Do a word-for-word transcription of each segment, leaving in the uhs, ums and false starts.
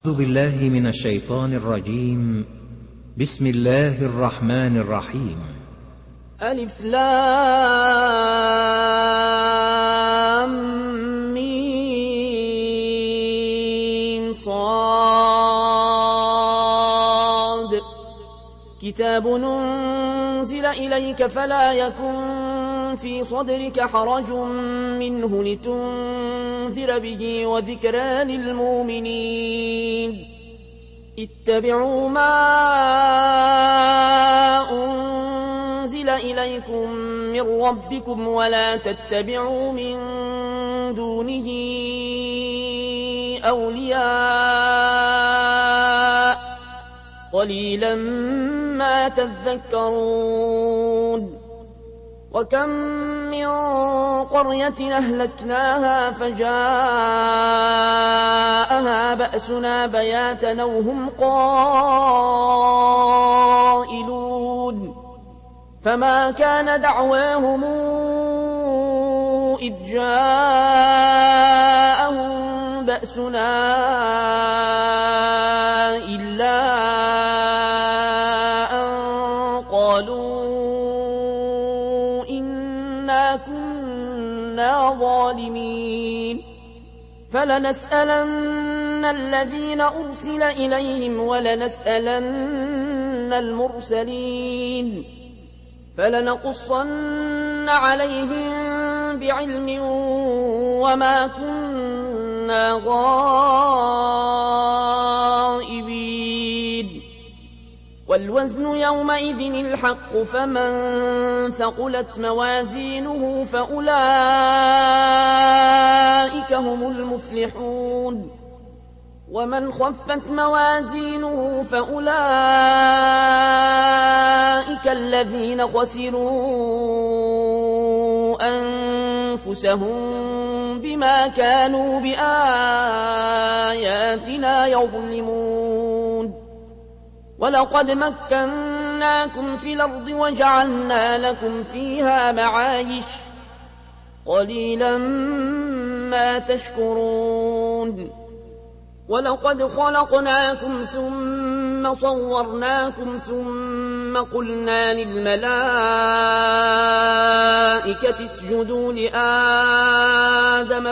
أعوذ بالله من الشيطان الرجيم. بسم الله الرحمن الرحيم. ألف لام ميم صاد كتاب أنزل إليك فلا يكن في صدرك حرج منه لتنذر به وذكرى للمؤمنين. اتبعوا ما أنزل إليكم من ربكم ولا تتبعوا من دونه أولياء قليلا ما تذكرون. وكم من قرية أهلكناها فجاءها بأسنا بياتا وهم قائلون فما كان دعواهم إذ جاءهم بأسنا إلا أن قالوا إنا كنا ظالمين. فلنسألن الذين أرسل إليهم ولنسألن المرسلين فلنقصن عليهم بعلم وما كنا غائبين. والوزن يومئذ الحق فمن ثقلت موازينه فأولئك هم المفلحون ومن خفت موازينه فأولئك الذين خسروا أنفسهم بما كانوا بآياتنا يظلمون. ولقد مكناكم في الأرض وجعلنا لكم فيها معايش قليلا ما تشكرون. ولقد خلقناكم ثم صورناكم ثم قلنا للملائكة اسجدوا لآدم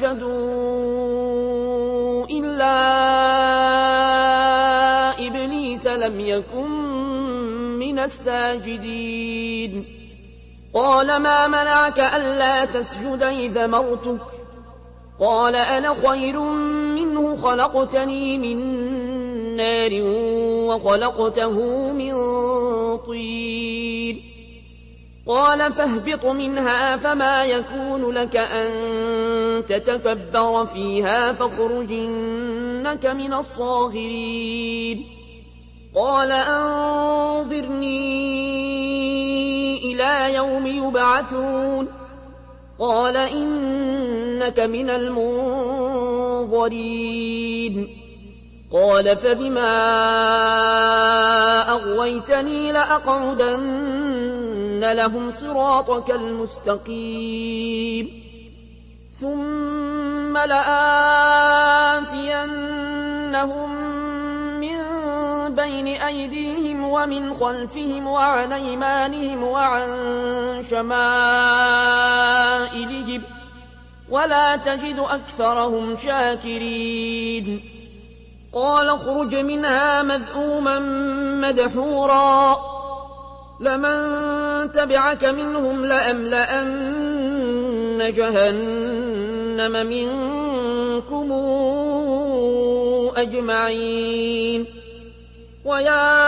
فسجدوا إلا إبليس لم يكن من الساجدين. قال ما منعك ألا تسجد إذا أمرتك؟ قال أنا خير منه خلقتني من نار وخلقته من طين. قال فاهبط منها فما يكون لك أن تتكبر فيها فاخرج إنك من الصاغرين. قال أنظرني إلى يوم يبعثون. قال إنك من المنظرين. قال فبما أغويتني لأقعدن لهم صراطك المستقيم ثم لآتينهم من بين أيديهم ومن خلفهم وعن أيمانهم وعن شمائلهم ولا تجد أكثرهم شاكرين. قال اخرج منها مذءوما مدحورا لمن تبعك منهم لأملأن جهنم منكم أجمعين. ويا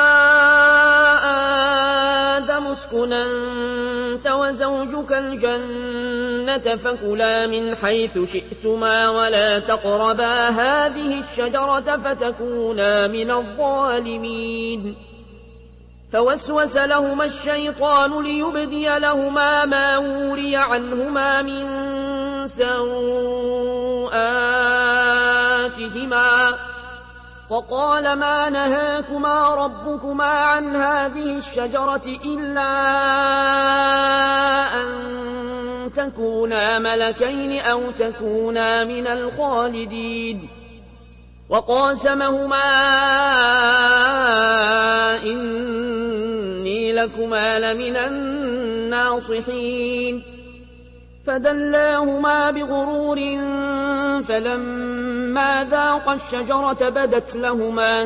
آدم اسكن أنت وزوجك الجنة فكلا من حيث شئتما ولا تقربا هذه الشجرة فتكونا من الظالمين. فوسوس لهما الشيطان ليبدي لهما ما وري عنهما من سوآتهما وقال ما نهاكما ربكما عن هذه الشجرة إلا أن تكونا ملكين أو تكونا من الخالدين. وقاسمهما إني لكما لمن الناصحين فدلاهما بغرور فلما ذاقا الشجرة بدت لهما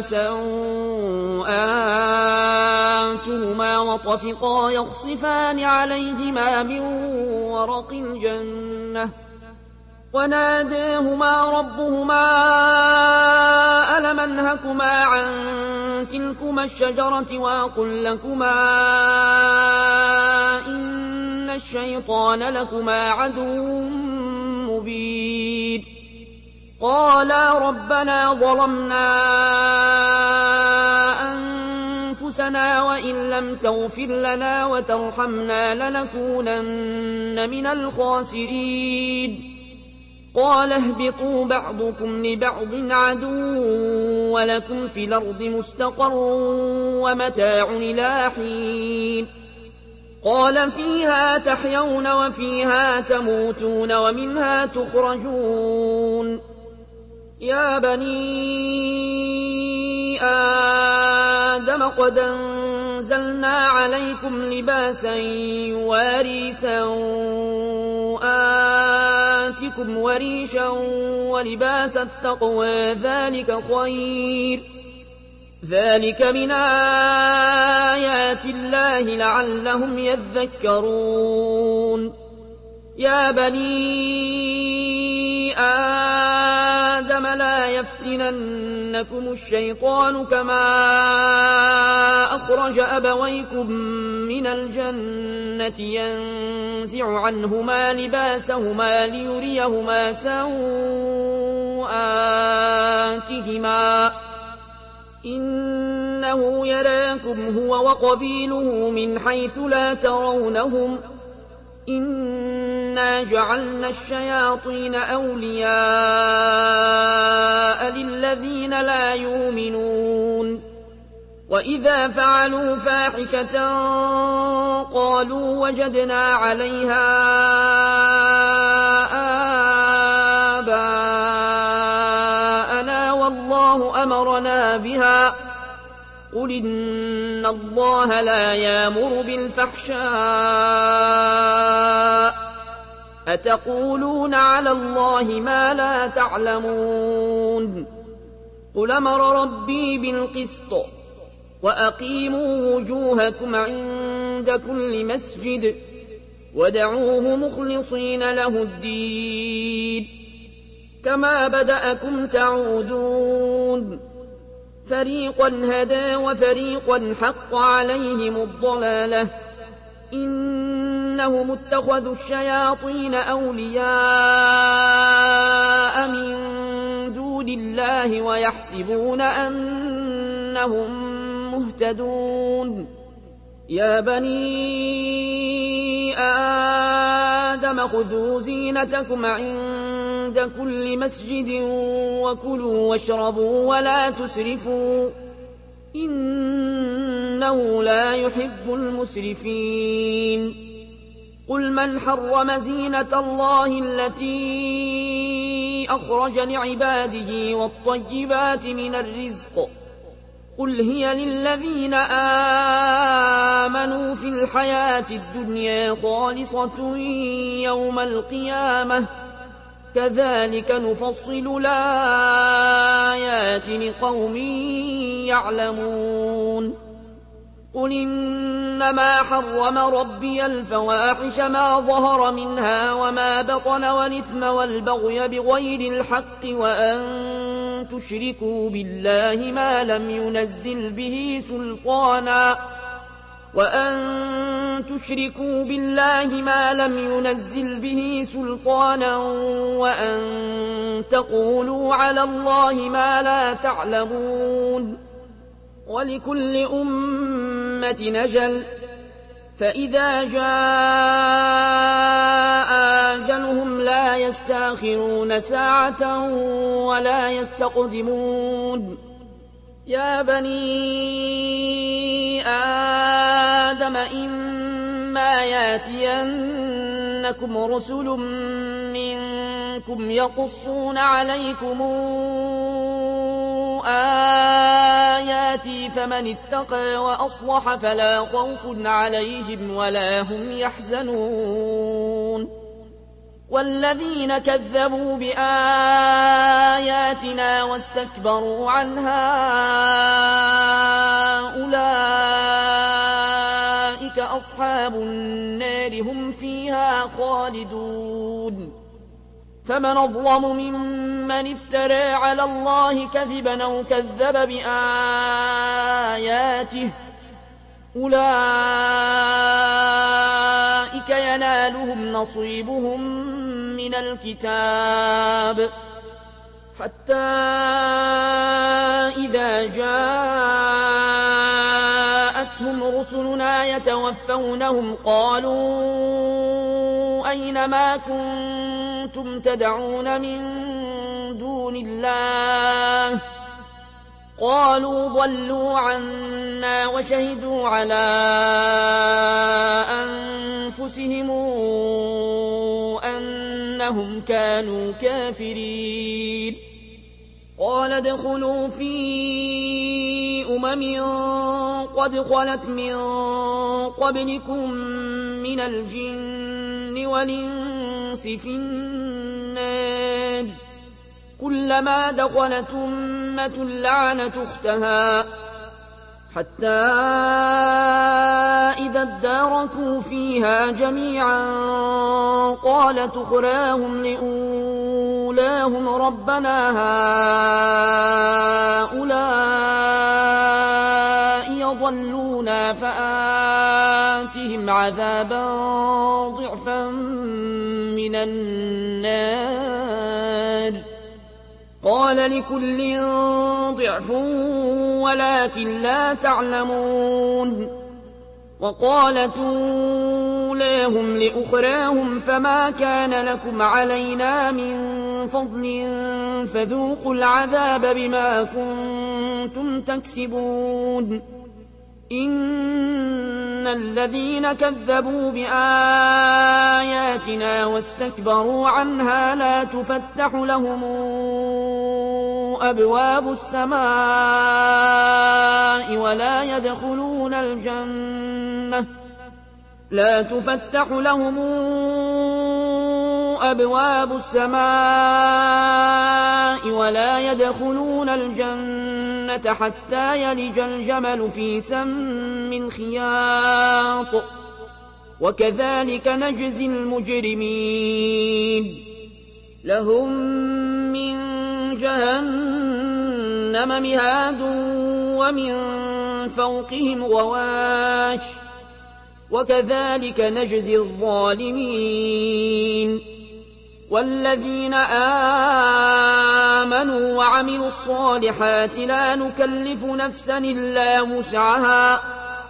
سوآتهما وطفقا يخصفان عليهما من ورق الجنة وناداهما ربهما ألم أنهكما عن تلكما الشجرة وأقل لكما إن الشيطان لكما عدو مبين قالا ربنا ظلمنا أنفسنا وإن لم تغفر لنا وترحمنا لنكونن من الخاسرين قال اهبطوا بعضكم لبعض عدو ولكم في الأرض مستقر ومتاع إلى حين قال فيها تحيون وفيها تموتون ومنها تخرجون يا بني آدم قد أنزلنا عليكم لباسا يواري سوآتكم وريشا ولباس التقوى ذلك خير ذلك من آيات الله لعلهم يذكرون يا بني آدم لا يفتننكم الشيطان كما أخرج أبويكم من الجنة ينزع عنهما لباسهما ليريهما سوآتهما إنه يراكم هو وقبيله من حيث لا ترونهم إنا جعلنا الشياطين أولياء للذين لا يؤمنون وإذا فعلوا فاحشة قالوا وجدنا عليها آباءنا والله أمرنا بها قل إن الله لا يأمر بالفحشاء أتقولون على الله ما لا تعلمون قل أمر ربي بالقسط وأقيموا وجوهكم عند كل مسجد ودعوه مخلصين له الدين كما بدأكم تعودون فريقا هدى وفريقا حق عليهم الضلالة إنهم اتخذوا الشياطين أولياء من دون الله ويحسبون أنهم مهتدون يا بني آدم خذوا زينتكم عند كل مسجد وكلوا واشربوا ولا تسرفوا إنه لا يحب المسرفين قل من حرم زينة الله التي أخرج لعباده والطيبات من الرزق قل هي للذين آمنوا في الحياة الدنيا خالصة يوم القيامة كذلك نفصل الآيات لقوم يعلمون قل إنما حرم ربي الفواحش ما ظهر منها وما بطن والإثم والبغي بغير الحق وأن تشركوا بالله ما لم ينزل به سلطانا وأن تشركوا بالله ما لم ينزل به سلطانا وأن تقولوا على الله ما لا تعلمون ولكل أمة نجل فإذا جاء أجلهم لا يستأخرون ساعة ولا يستقدمون يا بني آدم إما ياتينكم رسل منكم يقصون عليكم آياتي فمن اتقى وأصلح فلا خوف عليهم ولا هم يحزنون والذين كذبوا بآياتنا واستكبروا عنها أولئك أصحاب النار هم فيها خالدون فمن أظلم ممن افترى على الله كذبا أو كذب بآياته أولئك ينالهم نصيبهم من الكتاب حتى إذا جاءتهم رسلنا يتوفونهم قالوا أين ما كنتم تدعون من دون الله قالوا ضلوا عنا وشهدوا على أنفسهم أنهم كانوا كافرين قال ادخلوا في أمم قد خلت من قبلكم من الجن والإنس في النار كلما دخلت أمة لعنت أختها حتى إذا اداركوا فيها جميعا قالت أخراهم لأولاهم ربنا هؤلاء يضلونا فآتهم عذابا ضعفا من النار قال لكل ضعف ولكن لا تعلمون وقالت أولاهم لأخراهم فما كان لكم علينا من فضل فذوقوا العذاب بما كنتم تكسبون إن الذين كذبوا بآياتنا واستكبروا عنها لا تفتح لهم أبواب السماء ولا يدخلون الجنة لا تفتح لهم أبواب السماء ولا يدخلون الجنة حتى يلج الجمل في سم الخياط وكذلك نجزي المجرمين لهم من جهنم مهاد ومن فوقهم غواش وكذلك نجزي الظالمين والذين آمنوا وعملوا الصالحات لا نكلف نفسا إلا وسعها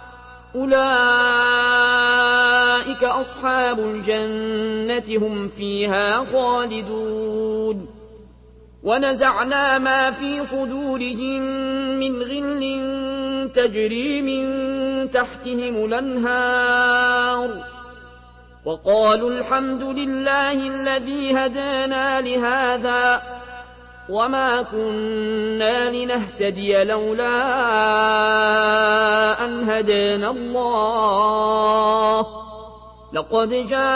أولئك أصحاب الجنة هم فيها خالدون ونزعنا ما في صدورهم من غل تجري من تحتهم الأنهار وقالوا الحمد لله الذي هدانا لهذا وما كنا لنهتدي لولا أن هدانا الله لقد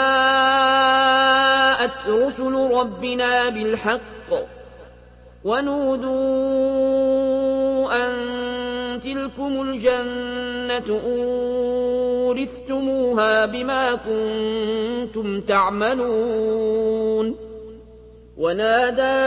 جاءت رسل ربنا بالحق ونودوا أن تلكم الجنة أورثتموها بما كنتم تعملون ونادى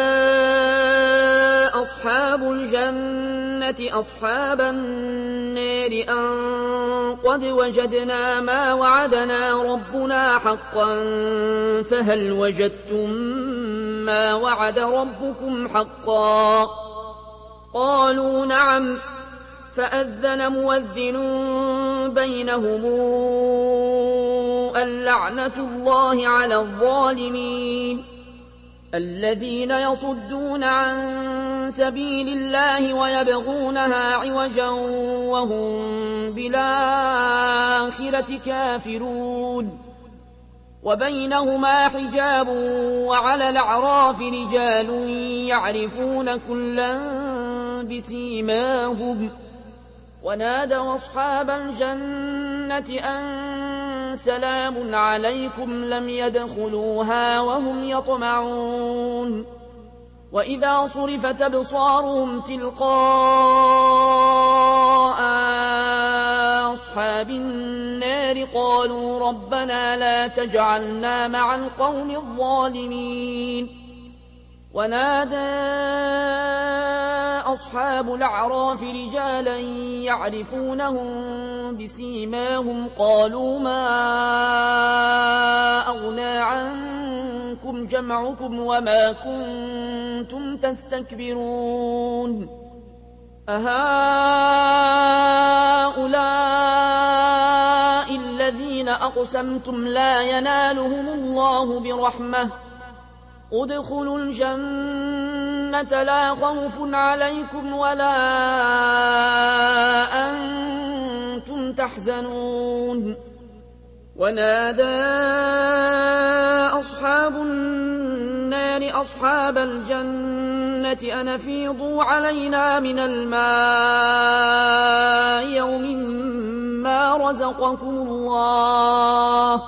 أصحاب الجنة أصحاب النار أن قد وجدنا ما وعدنا ربنا حقا فهل وجدتم ما وعد ربكم حقا قالوا نعم فأذن مؤذن بينهم اللعنة الله على الظالمين الذين يصدون عن سبيل الله ويبغونها عوجا وهم بالآخرة كافرون وبينهما حجاب وعلى الأعراف رجال يعرفون كلا بسيماهم ونادوا أصحاب الجنة أن سلام عليكم لم يدخلوها وهم يطمعون وإذا صرفت أبصارهم تلقاء أصحاب النار قالوا ربنا لا تجعلنا مع القوم الظالمين ونادى أصحاب الأعراف رجالا يعرفونهم بسيماهم قالوا ما أغنى عنكم جمعكم وما كنتم تستكبرون أهؤلاء الذين أقسمتم لا ينالهم الله برحمة ادخلوا الجنة لا خوف عليكم ولا أنتم تحزنون ونادى أصحاب النار أصحاب الجنة أن أفيضوا علينا من الماء يوم ما رزقكم الله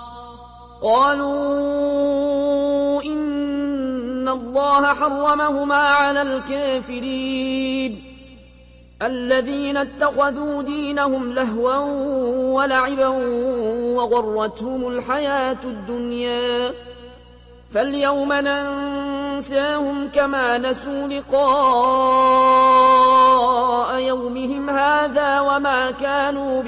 قالوا إن الله حرمهما على الكافرين الذين اتخذوا دينهم لهوا ولعبا وغرتهم الحياة الدنيا فاليوم ننساهم كما نسوا لقاء يومهم هذا وما كانوا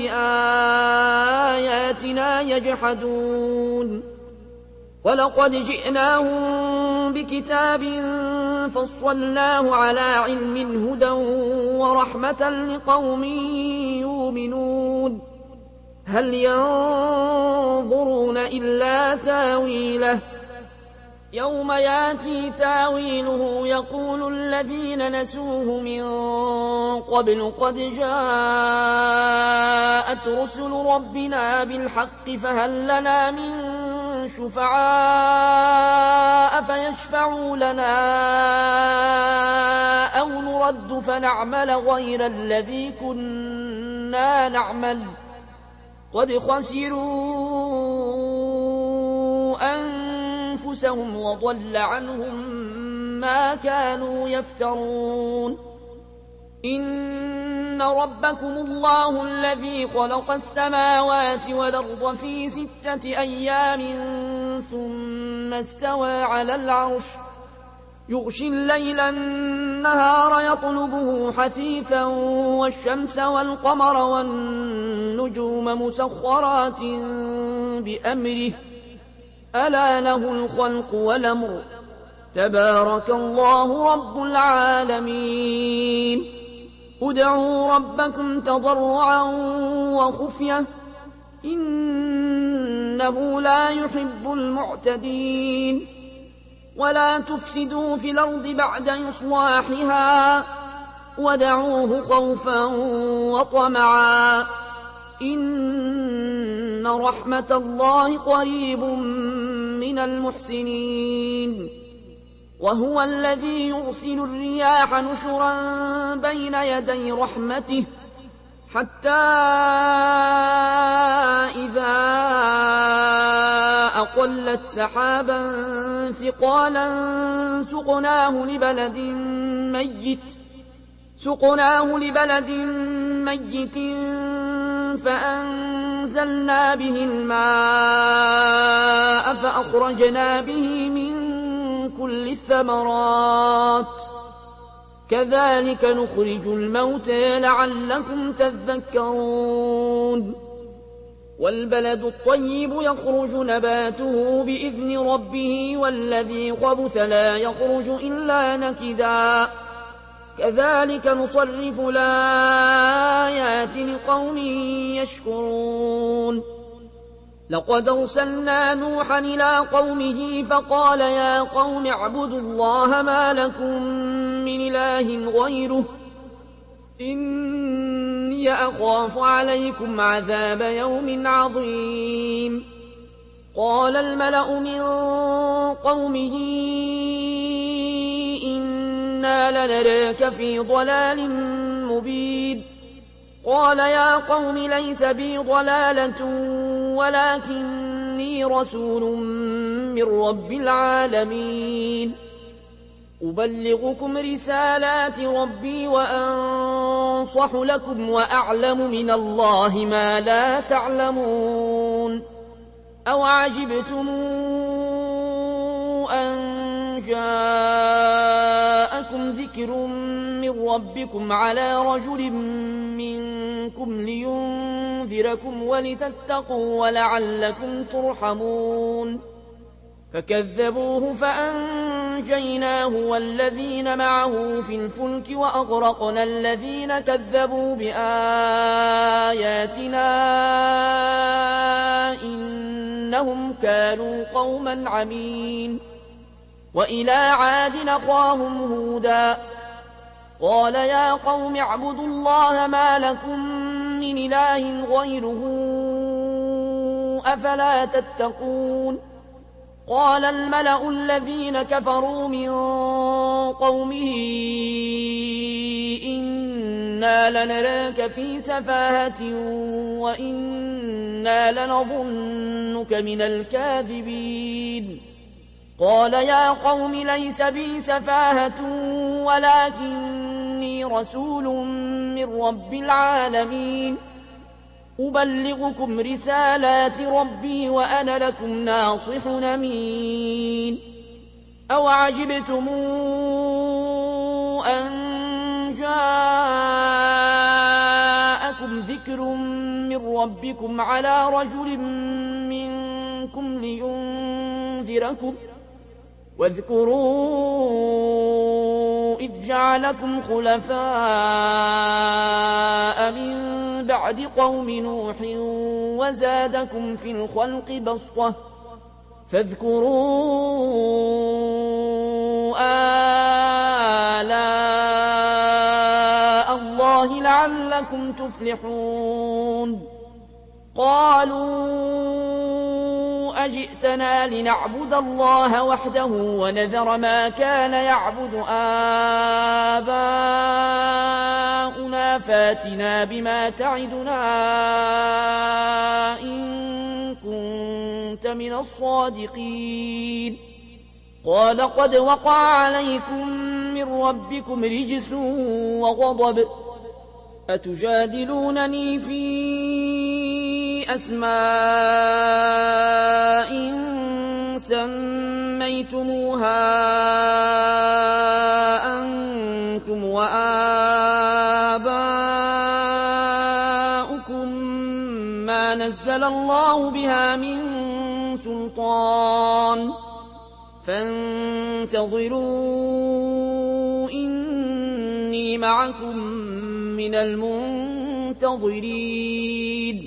بآياتنا يجحدون ولقد جئناهم بكتاب فصلناه على علم هدى ورحمة لقوم يؤمنون هل ينظرون إلا تاويله يوم ياتي تاويله يقول الذين نسوه من قبل قد جاءت رسل ربنا بالحق فهل لنا من شفعاء فيشفعوا لنا أو نرد فنعمل غير الذي كنا نعمل قد خسروا أنفسهم وضل عنهم ما كانوا يفترون إن ربكم الله الذي خلق السماوات والأرض في ستة أيام ثم استوى على العرش يغشي الليل النهار يطلبه حثيثا والشمس والقمر والنجوم مسخرات بأمره ألا له الخلق والأمر تبارك الله رب العالمين ادعوا ربكم تضرعا وخفية إنه لا يحب المعتدين ولا تفسدوا في الأرض بعد إصلاحها ودعوه خوفا وطمعا إن رحمة الله قريب من المحسنين وهو الذي يرسل الرياح نشرا بين يدي رحمته حتى إذا أقلت سحابا ثقالا سقناه لبلد ميت سقناه لبلد ميت فأنزلنا به الماء فأخرجنا به من كل الثمرات كذلك نخرج الموتى لعلكم تذكرون والبلد الطيب يخرج نباته بإذن ربه والذي خبث لا يخرج إلا نكدا كذلك نصرف الآيات لقوم يشكرون لقد أرسلنا نوحا إلى قومه فقال يا قوم اعبدوا الله ما لكم من إله غيره إني أخاف عليكم عذاب يوم عظيم قال الملأ من قومه إنا لنراك في ضلال مبين قال يا قوم ليس بي ضلالة ولكني رسول من رب العالمين أبلغكم رسالات ربي وأنصح لكم وأعلم من الله ما لا تعلمون أو عجبتم أن جاءكم ذكر من ربكم على رجل منكم لينذركم ولتتقوا ولعلكم ترحمون فكذبوه فأنجيناه والذين معه في الفلك وأغرقنا الذين كذبوا بآياتنا إنهم كانوا قوما عمين وإلى عاد أخاهم هودا قال يا قوم اعبدوا الله ما لكم من إله غيره أفلا تتقون قال الملأ الذين كفروا من قومه إنا لنراك في سفاهة وإنا لنظنك من الكاذبين قال يا قوم ليس بي سفاهة ولكني رسول من رب العالمين أبلغكم رسالات ربي وأنا لكم ناصح أمين أو عجبتم أن جاءكم ذكر من ربكم على رجل منكم لينذركم واذكروا إذ جعلكم خلفاء من بعد قوم نوح وزادكم في الخلق بسطة فاذكروا آلاء الله لعلكم تفلحون قالوا أجئتنا لنعبد الله وحده ونذر ما كان يعبد آباؤنا فاتنا بما تعدنا إن كنت من الصادقين قال قد وقع عليكم من ربكم رجس وغضب أتجادلونني في أسماء سميتموها أنتم وآباؤكم ما نزل الله بها من سلطان فانتظروا إني معكم من المنتظرين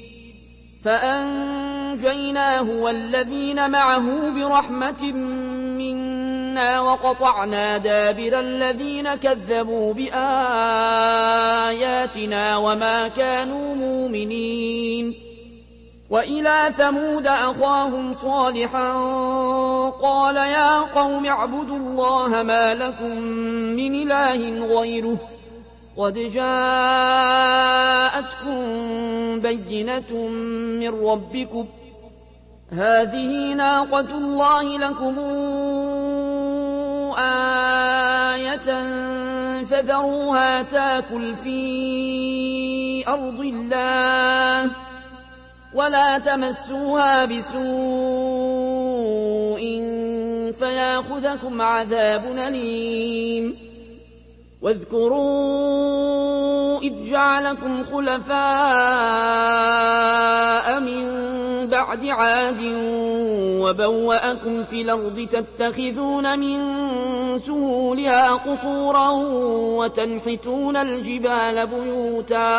فأنجيناه والذين معه برحمة منا وقطعنا دابر الذين كذبوا بآياتنا وما كانوا مؤمنين وإلى ثمود أخاهم صالحا قال يا قوم اعبدوا الله ما لكم من إله غيره قد جاءتكم بينة من ربكم هذه ناقة الله لكم آية فذروها تاكل في أرض الله ولا تمسوها بسوء فياخذكم عذاب أليم واذكروا إذ جعلكم خلفاء من بعد عاد وبوأكم في الأرض تتخذون من سهولها قصورا وتنحتون الجبال بيوتا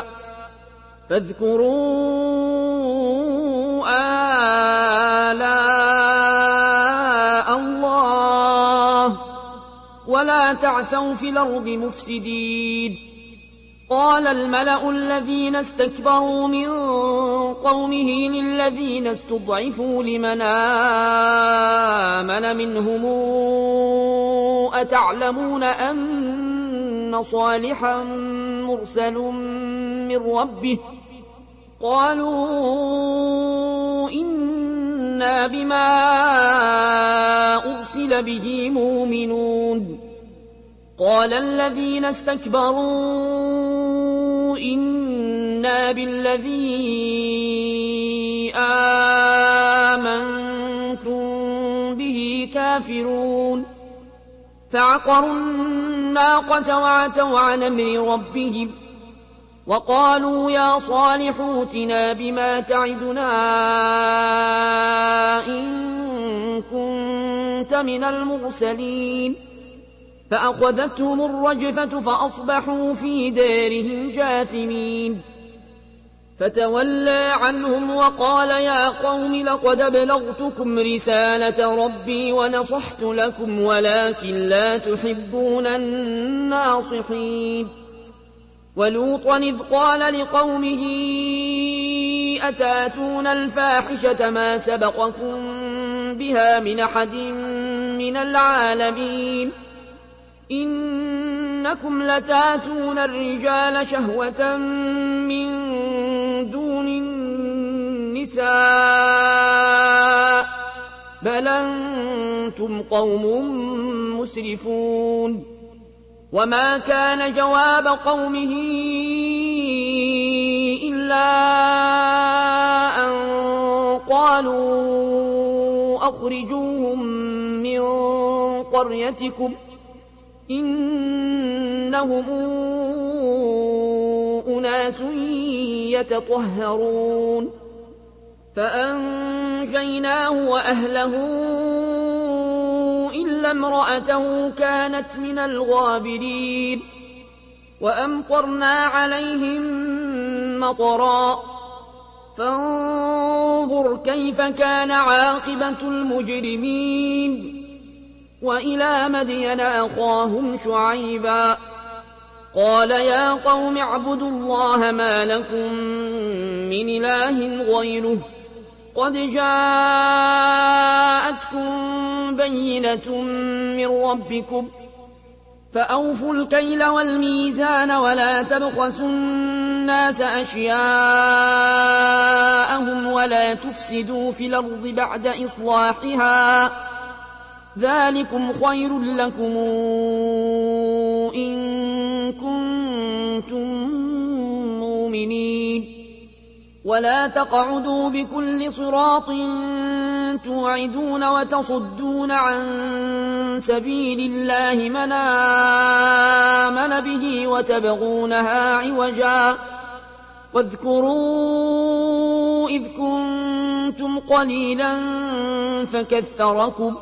فاذكروا آلاء الله ولا تعثوا في الأرض مفسدين قال الملأ الذين استكبروا من قومه للذين استضعفوا لمن آمن منهم أتعلمون أن صالحا مرسل من ربه قالوا إنا بما أرسل به مؤمنون قال الذين استكبروا إنا بالذي آمنتم به كافرون فعقروا الناقة وعتوا عن أمر ربهم وقالوا يا صالح ائتنا بما تعدنا إن كنت من المرسلين فأخذتهم الرجفة فأصبحوا في دارهم جاثمين فتولى عنهم وقال يا قوم لقد أبلغتكم رسالة ربي ونصحت لكم ولكن لا تحبون الناصحين ولوطا إذ قال لقومه أتاتون الفاحشة ما سبقكم بها من أحد من العالمين إنكم لتاتون الرجال شهوة من دون النساء بل أنتم قوم مسرفون وما كان جواب قومه إلا أن قالوا أخرجوهم من قريتكم إنهم أناس يتطهرون فأنجيناه وأهله إلا امرأته كانت من الغابرين وأمطرنا عليهم مطرا فانظر كيف كان عاقبة المجرمين وإلى مدين أخاهم شعيبا قال يا قوم اعبدوا الله ما لكم من إله غيره قد جاءتكم بينة من ربكم فأوفوا الكيل والميزان ولا تبخسوا الناس أشياءهم ولا تفسدوا في الأرض بعد إصلاحها ذلكم خير لكم إن كنتم مؤمنين ولا تقعدوا بكل صراط توعدون وتصدون عن سبيل الله من آمن به وتبغونها عوجا واذكروا إذ كنتم قليلا فكثركم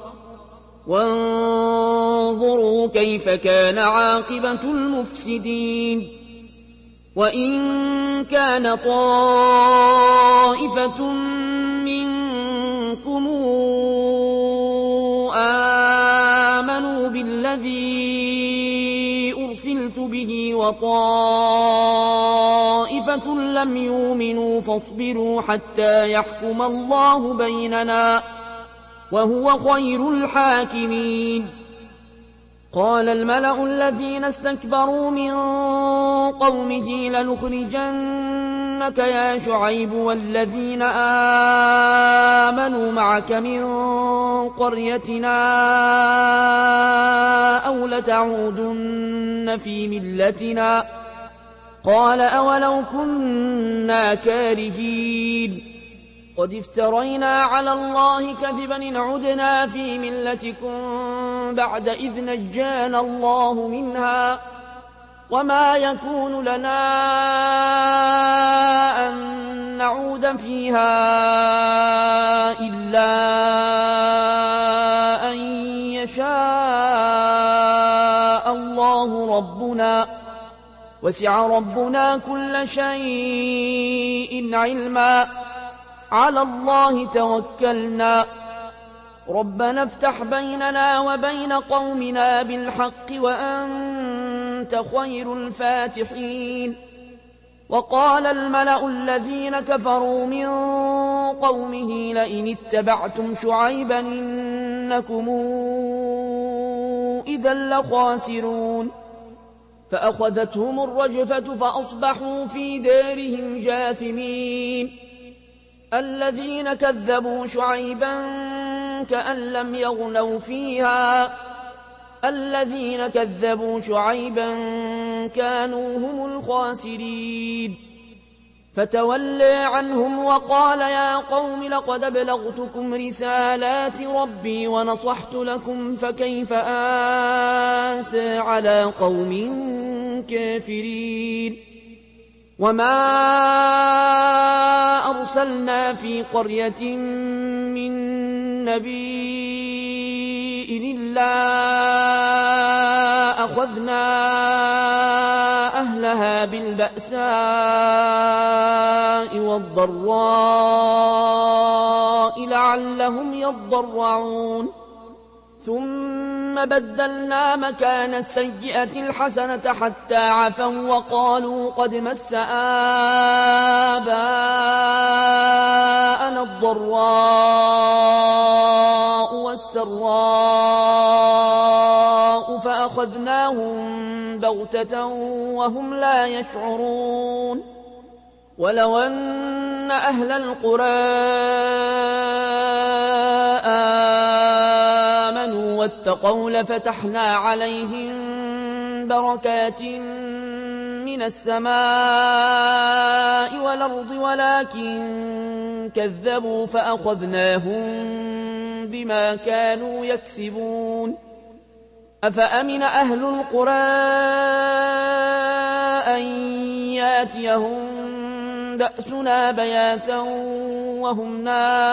وانظروا كيف كان عاقبة المفسدين وإن كان طائفة منكم آمنوا بالذي أرسلت به وطائفة لم يؤمنوا فاصبروا حتى يحكم الله بيننا وهو خير الحاكمين قال الملأ الذين استكبروا من قومه لنخرجنك يا شعيب والذين آمنوا معك من قريتنا أو لتعودن في ملتنا قال أولو كنا كارهين قد افترينا على الله كذبا إن عدنا في ملتكم بعد إذ نجانا الله منها وما يكون لنا أن نعود فيها إلا أن يشاء الله ربنا وسع ربنا كل شيء علما على الله توكلنا ربنا افتح بيننا وبين قومنا بالحق وأنت وأنت خير الفاتحين. وقال الملأ الذين كفروا من قومه لئن اتبعتم شعيبا إنكم إذا لخاسرون. فأخذتهم الرجفة فأصبحوا في دارهم جاثمين. الذين كذبوا شعيبا كأن لم يغنوا فيها الذين كذبوا شعيبا كانوا هم الخاسرين. فتولى عنهم وقال يا قوم لقد أبلغتكم رسالات ربي ونصحت لكم فكيف آسى على قوم كافرين. وما أرسلنا في قرية من نبي إلا أخذنا أهلها بالبأساء والضراء لعلهم يضرعون. ثم بدلنا مكان السيئة الحسنة حتى عفوا وقالوا قد مس آباءنا الضراء والسراء فأخذناهم بغتة وهم لا يشعرون. ولو أن أهل القرى آمنوا واتقوا لفتحنا عليهم بركات من السماء والأرض ولكن كذبوا فأخذناهم بما كانوا يكسبون. أفأمن أهل القرى أن ياتيهم بأسنا بياتا وهم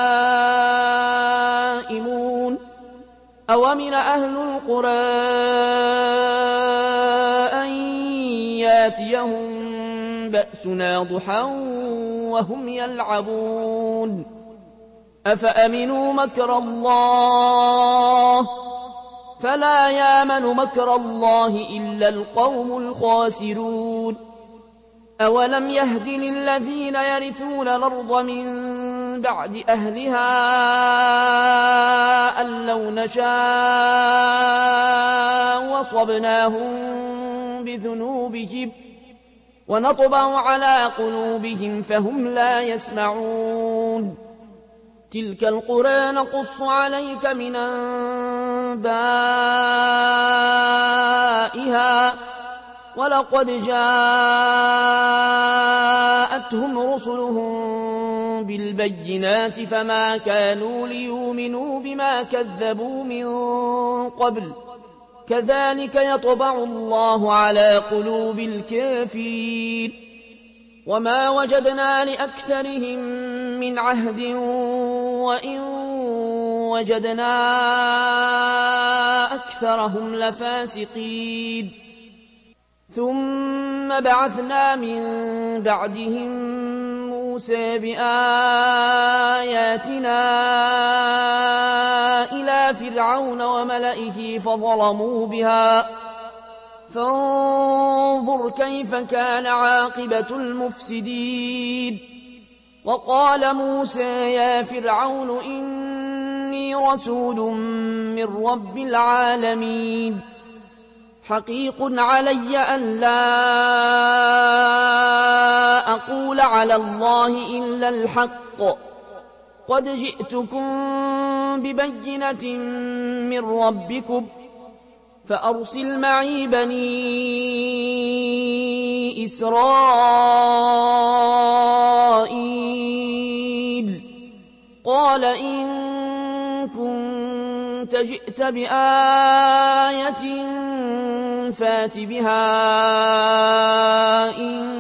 نائمون. أومن أهل القرى أن ياتيهم بأسنا ضحى وهم يلعبون. أفأمنوا مكر الله فلا يامن مكر الله إلا القوم الخاسرون. أولم يهد للذين يرثون الأرض من بعد أهلها أن لو نشاء وصبناهم بذنوبهم ونطبع على قلوبهم فهم لا يسمعون. تلك القرى نقص عليك من أنبائها ولقد جاءتهم رسلهم بالبينات فما كانوا ليؤمنوا بما كذبوا من قبل كذلك يطبع الله على قلوب الكافرين. وما وجدنا لأكثرهم من عهد وإن وجدنا أكثرهم لفاسقين. ثم بعثنا من بعدهم موسى بآياتنا إلى فرعون وملئه فظلموا بها فانظر كيف كان عاقبة المفسدين. وقال موسى يا فرعون إني رسول من رب العالمين حقيق علي أن لا أقول على الله إلا الحق قد جئتكم ببينة من ربكم فأرسل معي بني إسرائيل. قال إن كنت جئت بآية فات بها إن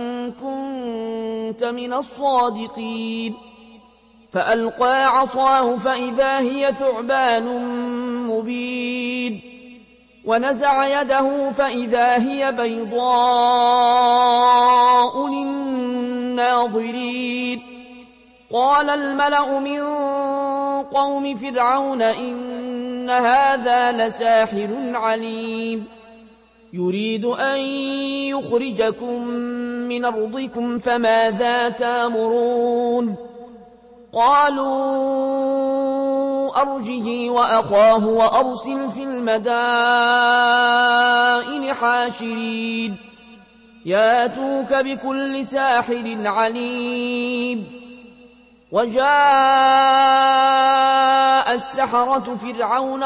كنت من الصادقين. فألقى عصاه فإذا هي ثعبان مبين ونزع يده فإذا هي بيضاء للناظرين. قال الملأ من قوم فرعون إن هذا لساحر عليم يريد أن يخرجكم من أرضكم فماذا تأمرون قالوا أرجه وأخاه وأرسل في المدائن حاشرين ياتوك بكل ساحر عليم وجاء السحرة فرعون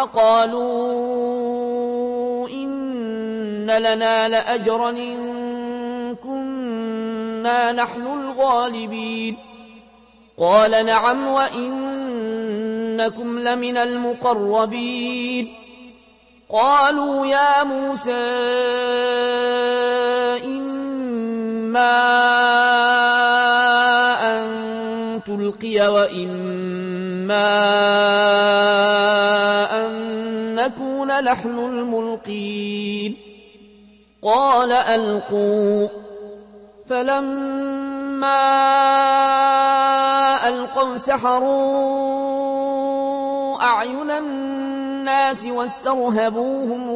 قالوا إن لنا لأجرا إن كنا نحن الغالبين قال نعم وإنكم لمن المقربين قالوا يا موسى إما أن تلقي وإما أن نكون نحن الملقين قال ألقوا فلما ألقوا سحروا أعين الناس واسترهبوهم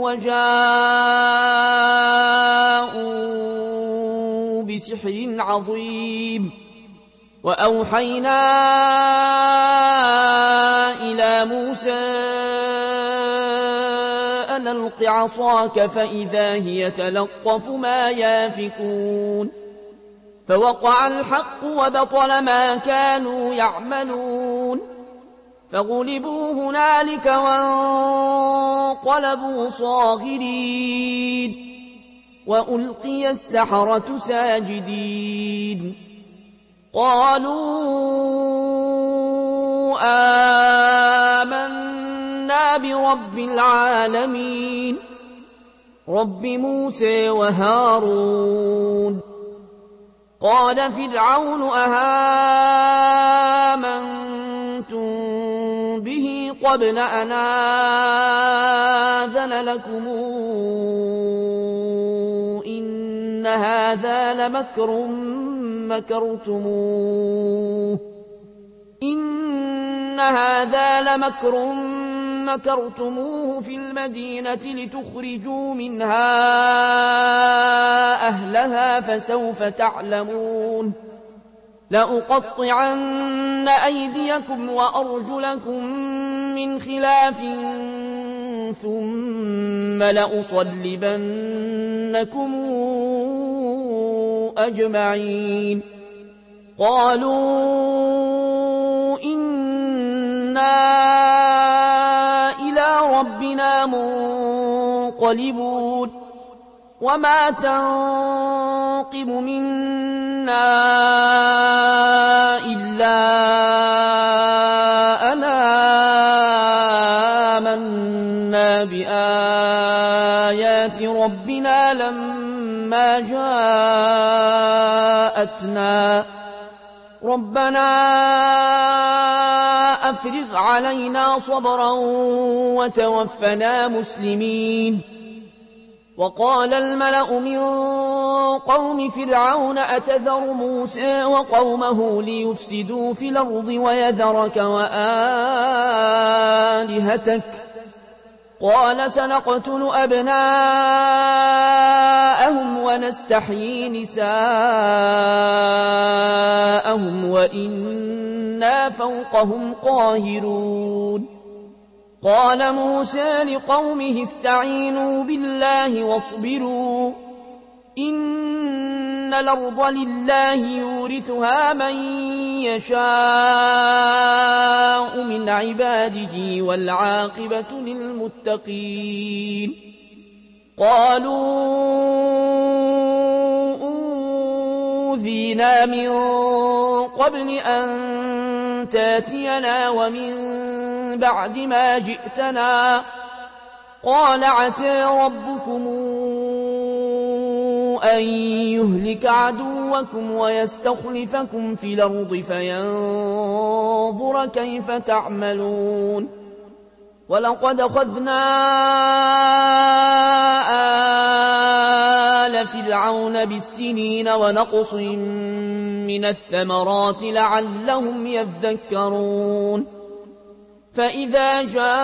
وجاءوا بسحر عظيم وأوحينا إلى موسى أن ألق عصاك فإذا هي تلقف ما يافكون فوقع الحق وبطل ما كانوا يعملون فغلبوا هنالك وانقلبوا صاغرين وألقي السحرة ساجدين قالوا آمنا برب العالمين رب موسى وهارون قال فرعون أهامنتم به قبل أن آذن لكم إن هذا لمكر مكرتموه إن هذا لمكر مكرتموه في المدينة لتخرجوا منها أهلها فسوف تعلمون لأقطعن أيديكم وأرجلكم من خلاف ثم لأصلبنكم أجمعين قالوا إنا إلى ربنا منقلبون وما تنقم منا إلا أن آمنا بآيات ربنا لما جاءتنا ربنا أفرغ علينا صبرا وتوفنا مسلمين وقال الملأ من قوم فرعون أتذر موسى وقومه ليفسدوا في الأرض ويذرك وآلهتك قال سنقتل أبناءهم ونستحيي نساءهم وإنا فوقهم قاهرون قال موسى لقومه استعينوا بالله واصبروا إن الأرض لله يورثها من يشاء من عباده والعاقبة للمتقين قالوا أوذينا من قبل أن تاتينا ومن بعد ما جئتنا قال عسى ربكم أن يهلك عدوكم ويستخلفكم في الأرض فينظر كيف تعملون ولقد أخذنا آل فرعون بالسنين ونقص من الثمرات لعلهم يذكرون فإذا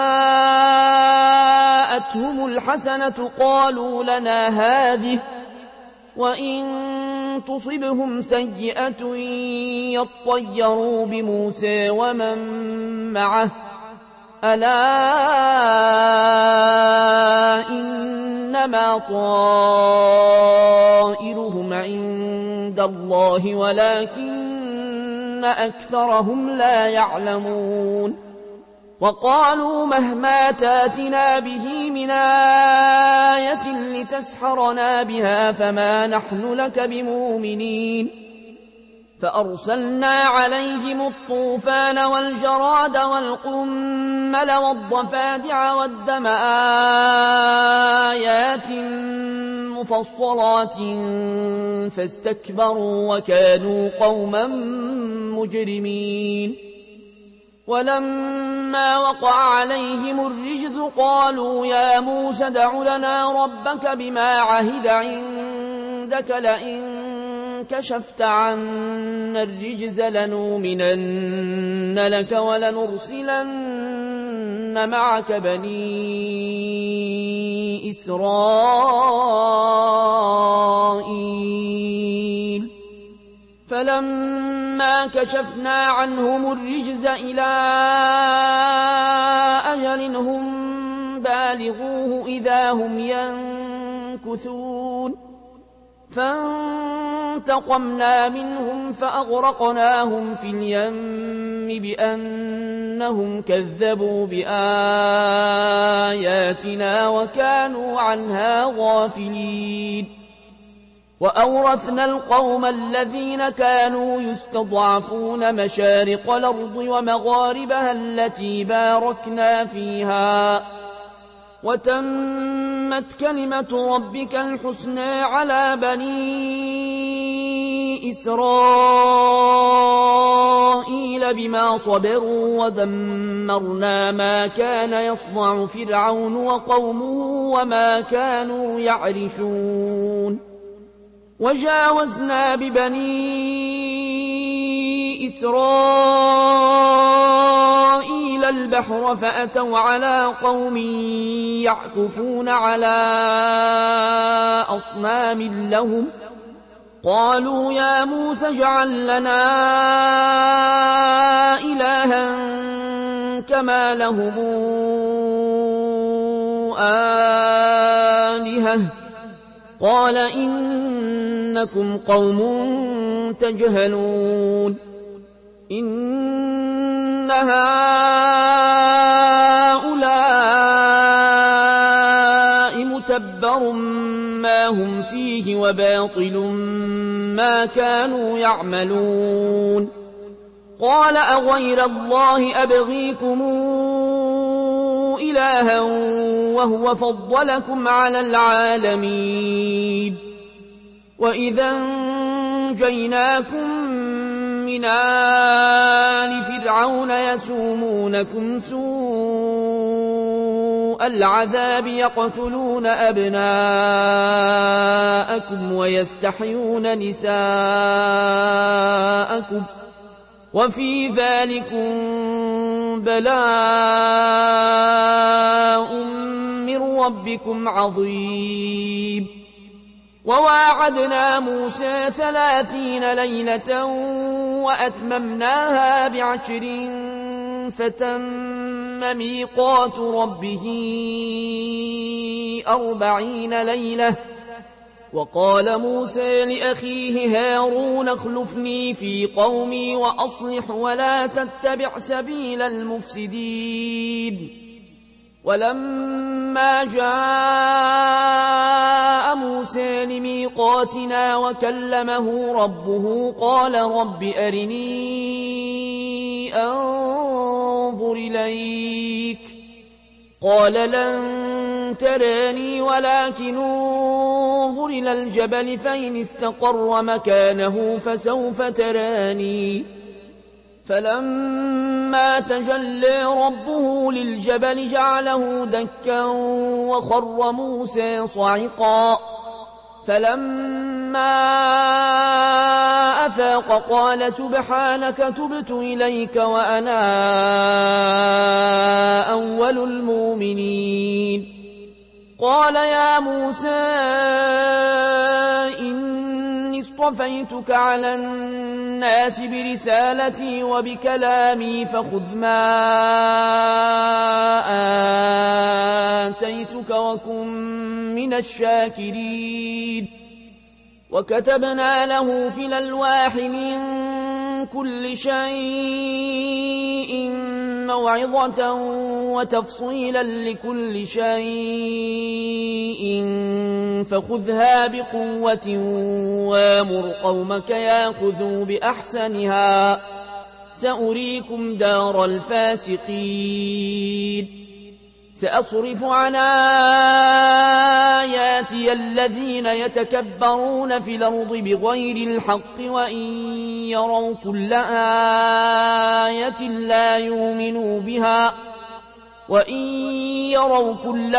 جاءتهم الحسنة قالوا لنا هذه، وإن تصبهم سيئة يطيروا بموسى ومن معه، ألا إنما طائرهم عند الله ولكن أكثرهم لا يعلمون. وقالوا مهما تاتنا به من آية لتسحرنا بها فما نحن لك بمؤمنين. فأرسلنا عليهم الطوفان والجراد والقمل والضفادع والدم آيات مفصلات فاستكبروا وكانوا قوما مجرمين. ولما وقع عليهم الرجز قالوا يا موسى ادع لنا ربك بما عهد عندك لئن كشفت عنا الرجز لنؤمنن لك ولنرسلن معك بني إسرائيل. فلما كشفنا عنهم الرجز إلى أجل هم بالغوه إذا هم ينكثون. فانتقمنا منهم فأغرقناهم في اليم بأنهم كذبوا بآياتنا وكانوا عنها غافلين. وأورثنا القوم الذين كانوا يستضعفون مشارق الأرض ومغاربها التي باركنا فيها، وتمت كلمة ربك الحسنى على بني إسرائيل بما صبروا ودمرنا ما كان يصنع فرعون وقومه وما كانوا يعرشون. وجاوزنا ببني إسرائيل البحر فأتوا على قوم يعكفون على أصنام لهم قالوا يا موسى اجعل لنا إلها كما لهم آلهة قال إنكم قوم تجهلون. إن هؤلاء متبر ما هم فيه وباطل ما كانوا يعملون. قال أغير الله أبغيكم إلها وهو فضلكم على العالمين. وإذا انجيناكم من آل فرعون يسومونكم سوء العذاب يقتلون أبناءكم ويستحيون نساءكم وفي ذلكم بلاء من ربكم عظيم. وواعدنا موسى ثلاثين ليلة وأتممناها بعشر فتم ميقات ربه أربعين ليلة. وقال موسى لأخيه هارون اخلفني في قومي وأصلح ولا تتبع سبيل المفسدين. ولما جاء موسى لميقاتنا وكلمه ربه قال رب أرني أنظر إليك قال لن تراني ولكن انظر إلى الجبل فإن استقر مكانه فسوف تراني. فلما تجلى ربه للجبل جعله دكا وخر موسى صعقا. فلما أفاق وأناق قال سبحانك تبت إليك وأنا أول المؤمنين. قال يا موسى إني اصطفيتك على الناس برسالتي وبكلامي فخذ ما آتيتك وكن من الشاكرين. وكتبنا له في الألواح من كل شيء موعظة وتفصيلا لكل شيء فخذها بقوة وامر قومك ياخذوا بأحسنها سأريكم دار الفاسقين. سأصرف عن آياتي الذين يتكبرون في الأرض بغير الحق وإن يروا كل آية لا يؤمنوا بها وإن يروا كل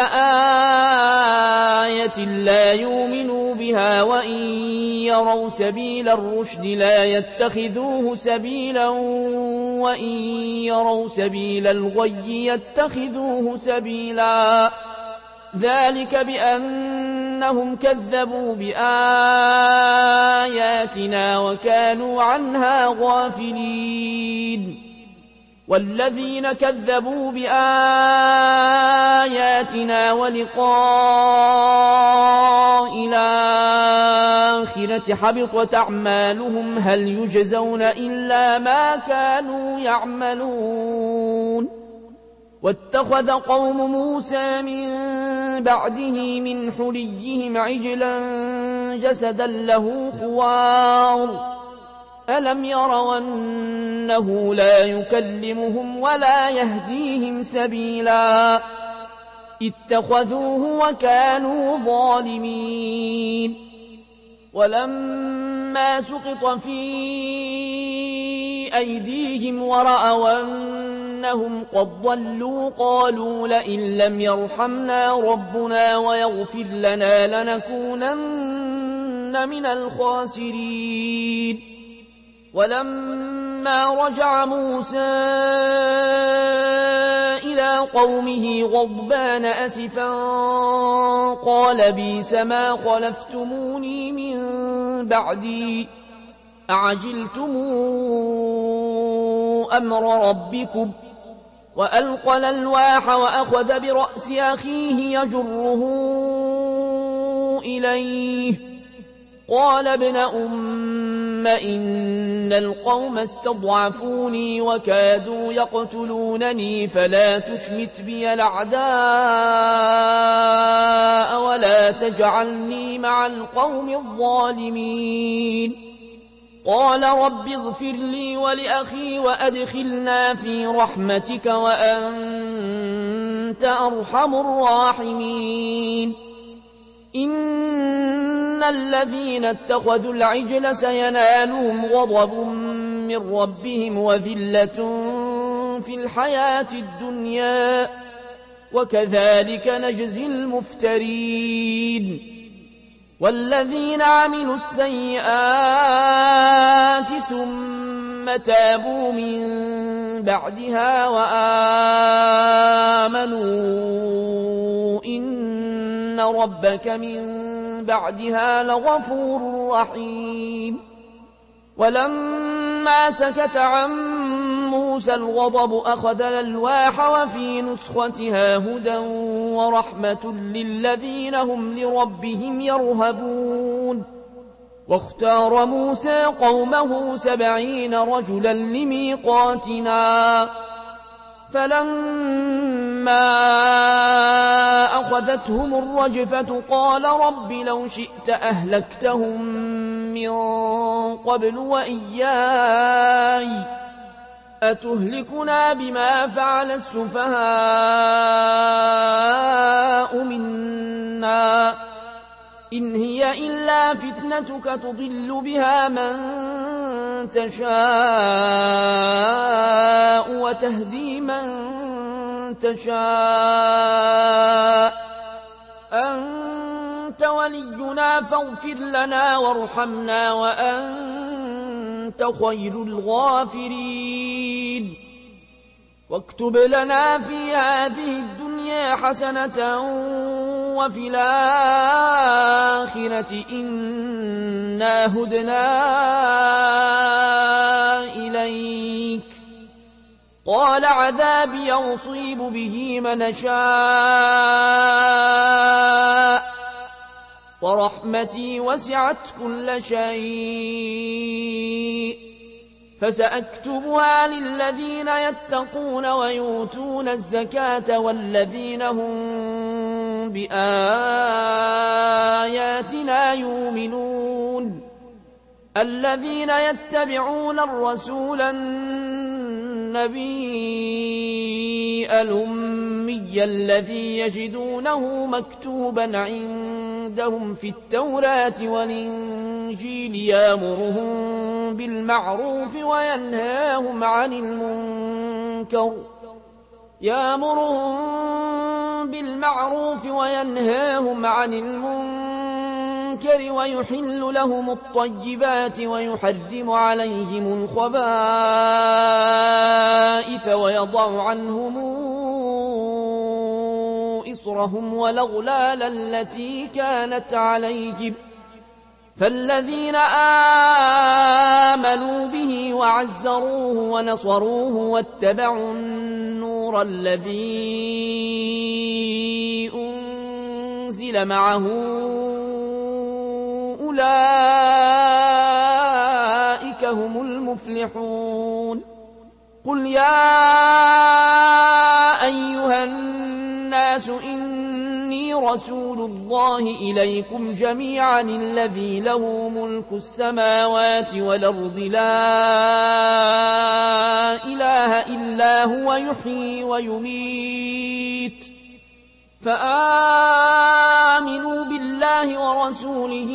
آية لا يؤمنوا بها وإن يروا سبيل الرشد لا يتخذوه سبيلا وإن يروا سبيل الغي يتخذوه سبيلا. ذلك بأنهم كذبوا بآياتنا وكانوا عنها غافلين. والذين كذبوا بآياتنا ولقاء الآخرة حبطت أعمالهم هل يجزون إلا ما كانوا يعملون. واتخذ قوم موسى من بعده من حليهم عجلا جسدا له خوار ألم يروا أنه لا يكلمهم ولا يهديهم سبيلا اتخذوه وكانوا ظالمين. ولما سقط في أيديهم ورأوا أنهم قد ضلوا قالوا لئن لم يرحمنا ربنا ويغفر لنا لنكونن من الخاسرين. ولما رجع موسى إلى قومه غضبان أسفا قال بئس ما خلفتموني من بعدي أعجلتم أمر ربكم وألقى الألواح وأخذ برأس أخيه يجره إليه قال ابن أم إن القوم استضعفوني وكادوا يقتلونني فلا تشمت بي الأعداء ولا تجعلني مع القوم الظالمين. قال رب اغفر لي ولأخي وأدخلنا في رحمتك وأنت أرحم الراحمين. إن الذين اتخذوا العجل سينالهم غضب من ربهم وذلة في الحياة الدنيا وكذلك نجزي المفترين. والذين عملوا السيئات ثم تابوا من بعدها وآمنوا إن ربك من بعدها لغفور رحيم. ولما سكت عن موسى الغضب أخذ الألواح وفي نسختها هدى ورحمة للذين هم لربهم يرهبون. واختار موسى قومه سبعين رجلا لميقاتنا فلما أخذتهم الرجفة قال رب لو شئت أهلكتهم من قبل وإياي أتهلكنا بما فعل السفهاء منا إن هي إلا فتنتك تضل بها من تشاء وتهدي من تشاء أنت ولينا فاغفر لنا وارحمنا وأنت وأنت خير الغافرين. واكتب لنا في هذه الدنيا حسنة وفي الآخرة إنا هدنا إليك. قال عذابي يصيب به من شاء ورحمتي وسعت كل شيء فسأكتبها للذين يتقون ويؤتون الزكاة والذين هم بآياتنا يؤمنون. الذين يتبعون الرسول النبي الأمي الذي يجدونه مكتوبا عندهم في التوراة والإنجيل يأمرهم بالمعروف وينهاهم عن المنكر يأمرهم بالمعروف وينهاهم عن المنكر ويحل لهم الطيبات ويحرم عليهم الخبائث ويضع عنهم إصرهم والأغلال التي كانت عليهم. فالذين آمنوا به وعزروه ونصروه واتبعوا النور الذي أنزل معه أولئك هم المفلحون. قل يا أيها الناس إني رسول الله إليكم جميعا الذي له ملك السماوات والأرض لا إله إلا هو يحيي ويميت فآمنوا بالله ورسوله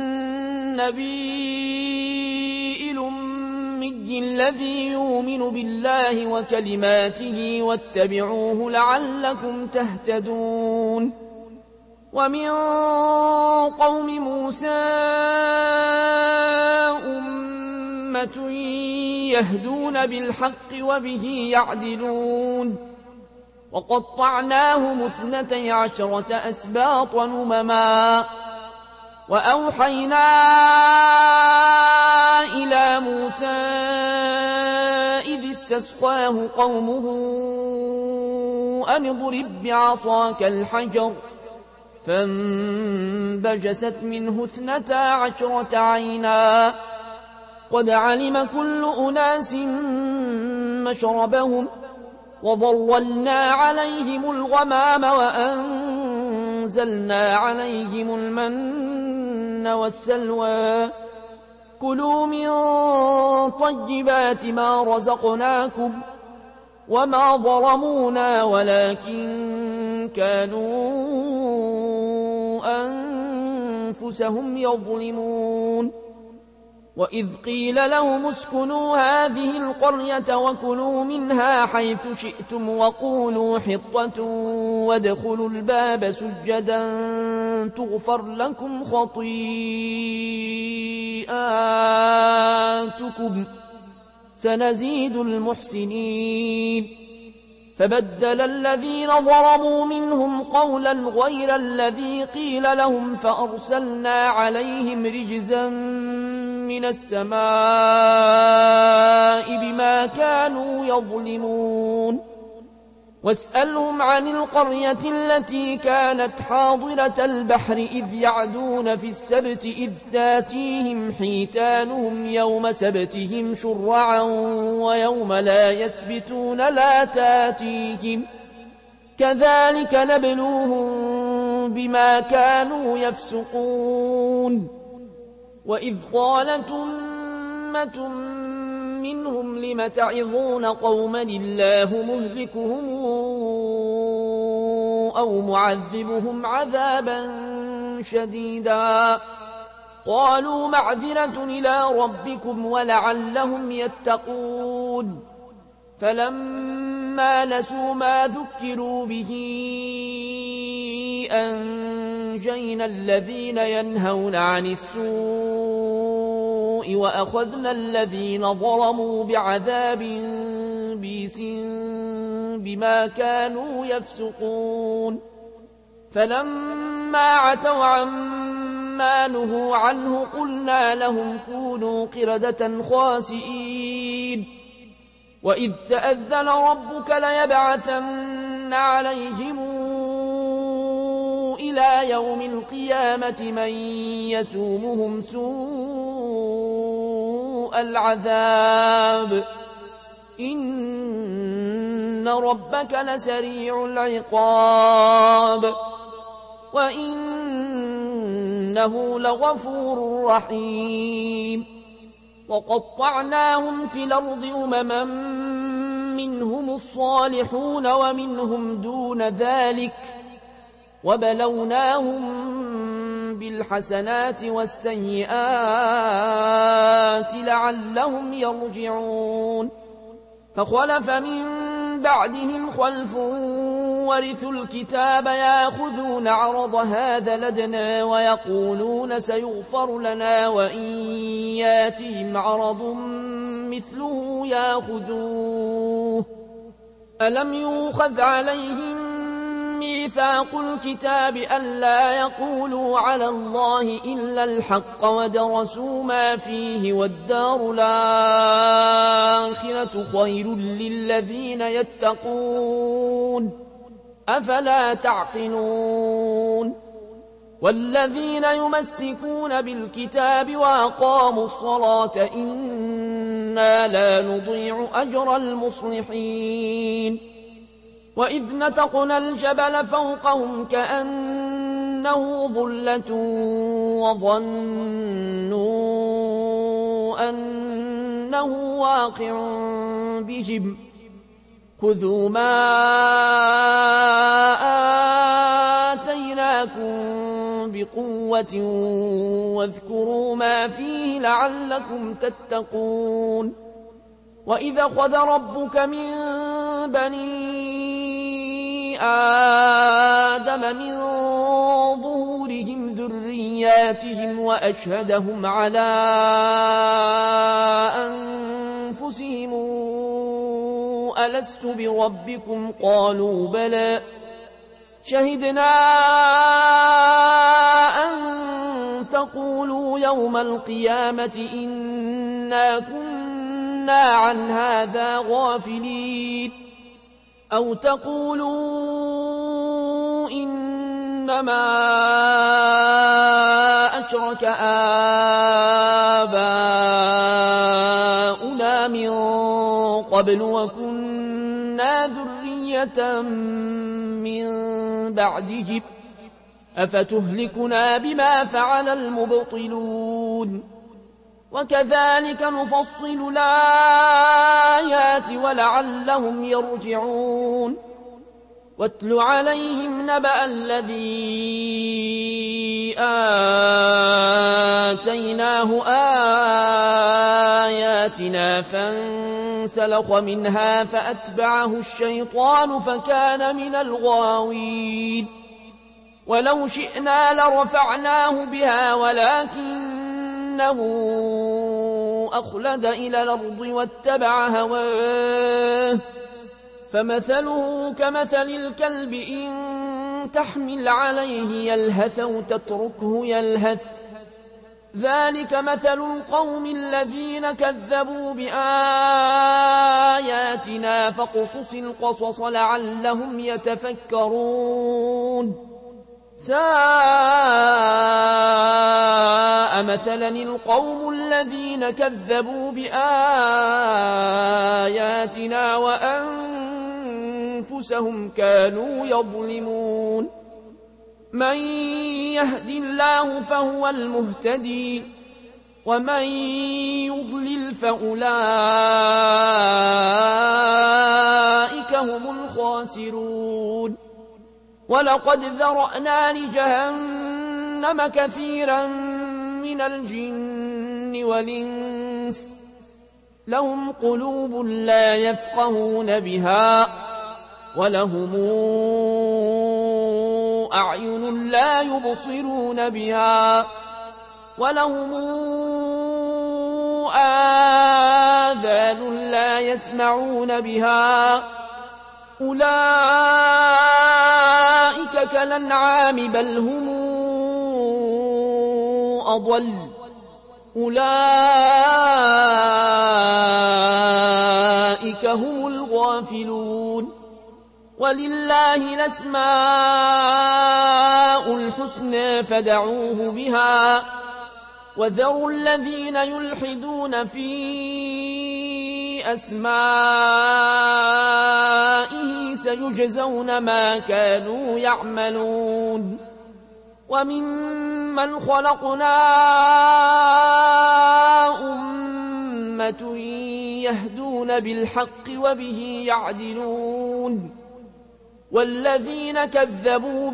النبي الأمي الذي يؤمن بالله وكلماته واتبعوه لعلكم تهتدون. ومن قوم موسى أمة يهدون بالحق وبه يعدلون. وقطعناهم اثنتي عشرة أسباطا أمما وأوحينا إلى موسى إذ استسقاه قومه أن اضرب بعصاك الحجر فانبجست منه اثنتا عشرة عينا قد علم كل أناس مشربهم وظللنا عليهم الغمام وأنزلنا عليهم المن والسلوى كلوا من طيبات ما رزقناكم وما ظلمونا ولكن كانوا أنفسهم يظلمون. وإذ قيل لهم اسكنوا هذه القرية وكلوا منها حيث شئتم وقولوا حطة وادخلوا الباب سجدا تغفر لكم خطيئاتكم سنزيد المحسنين. فبدل الذين ظلموا منهم قولا غير الذي قيل لهم فأرسلنا عليهم رجزا من السماء بما كانوا يظلمون. واسألهم عن القرية التي كانت حاضرة البحر إذ يعدون في السبت إذ تاتيهم حيتانهم يوم سبتهم شرعا ويوم لا يسبتون لا تاتيهم كذلك نبلوهم بما كانوا يفسقون. وإذ قالت أمة منهم لم تعظون قوما الله مهلكهم أو معذبهم عذابا شديدا قالوا معذرة إلى ربكم ولعلهم يتقون. فلما نسوا ما ذكروا به أنجينا الذين ينهون عن السوء السوء وأخذنا الذين ظلموا بعذاب بئيس بما كانوا يفسقون فلما عتوا عما نهوا عنه قلنا لهم كونوا قردة خاسئين وإذ تأذن ربك ليبعثن عليهم إلى يوم القيامة من يسومهم سوء العذاب إن ربك لسريع العقاب وإنه لغفور رحيم وقطعناهم في الأرض أمما منهم الصالحون ومنهم دون ذلك وبلوناهم بالحسنات والسيئات لعلهم يرجعون فخلف من بعدهم خلف ورثوا الكتاب ياخذون عرض هذا لدنا ويقولون سيغفر لنا وإن ياتهم عرض مثله ياخذوه ألم يؤخذ عليهم ميثاق الكتاب ألا يقولوا على الله إلا الحق ودرسوا ما فيه والدار الآخرة خير للذين يتقون أفلا تعقلون والذين يمسكون بالكتاب وأقاموا الصلاة إنا لا نضيع أجر المصلحين وإذ نتقنا الجبل فوقهم كأنه ظلة وظنوا أنه واقع بهم خذوا ما آتيناكم بقوة واذكروا ما فيه لعلكم تتقون وإذا خذ ربك من بني آدم من ظهورهم ذرياتهم وأشهدهم على أنفسهم ألست بربكم قالوا بلى شهدنا أن تقولوا يوم القيامة إنا كنا عن هذا غافلين أو تقولوا إنما أشرك آباؤنا من قبل وكنا ذرية من بعدهم أفتهلكنا بما فعل المبطلون وكذلك نفصل الآيات ولعلهم يرجعون واتل عليهم نبأ الذي آتيناه آياتنا فانسلخ منها فأتبعه الشيطان فكان من الغاوين ولو شئنا لرفعناه بها ولكنه أخلد إلى الأرض واتبع هواه فمثله كمثل الكلب إن تحمل عليه يلهث أو تتركه يلهث ذلك مثل القوم الذين كذبوا بآياتنا فاقصص القصص لعلهم يتفكرون ساء مثلا القوم الذين كذبوا بآياتنا وأنفسهم كانوا يظلمون من يهد الله فهو المهتدي ومن يضلل فأولئك هم الخاسرون ولقد ذرأنا لجهنم كثيرا من الجن والإنس لهم قلوب لا يفقهون بها ولهم أعين لا يبصرون بها ولهم يسمعون بها أولئك كالأنعام بل هم أضل أولئك هم الغافلون ولله الأسماء الحسنى فدعوه بها وذروا الذين يلحدون في أسمائه سيجزون ما كانوا يعملون وممن خلقنا أمة يهدون بالحق وبه يعدلون والذين كذبوا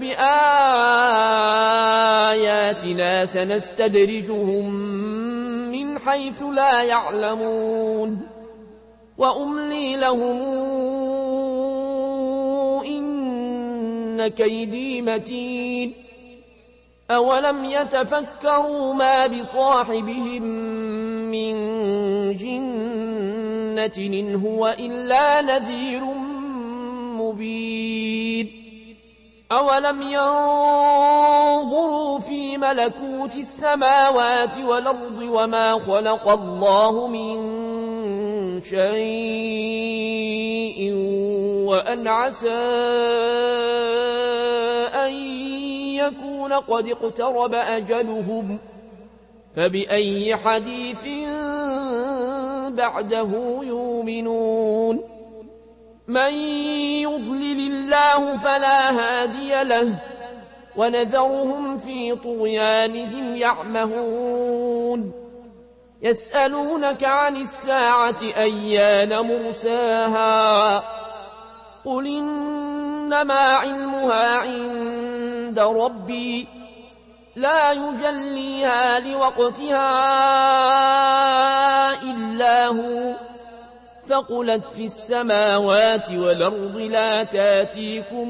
بآياتنا سنستدرجهم من حيث لا يعلمون وأملي لهم إن كيدي متين أولم يتفكروا ما بصاحبهم من جنة إن هو إلا نذير مبين أولم ينظروا في ملكوت السماوات والأرض وما خلق الله من شيء وأن عسى أن يكون قد اقترب أجلهم فبأي حديث بعده يؤمنون من يضلل الله فلا هادي له ونذرهم في طغيانهم يعمهون يسألونك عن الساعة أيان مرساها قل إنما علمها عند ربي لا يجليها لوقتها إلا هو ثقلت في السماوات والأرض لا تاتيكم